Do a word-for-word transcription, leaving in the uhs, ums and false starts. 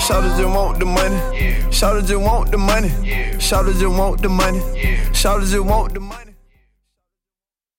Shawty just want the money. Shawty just want the money. Shawty just want the money. Shawty just want the money.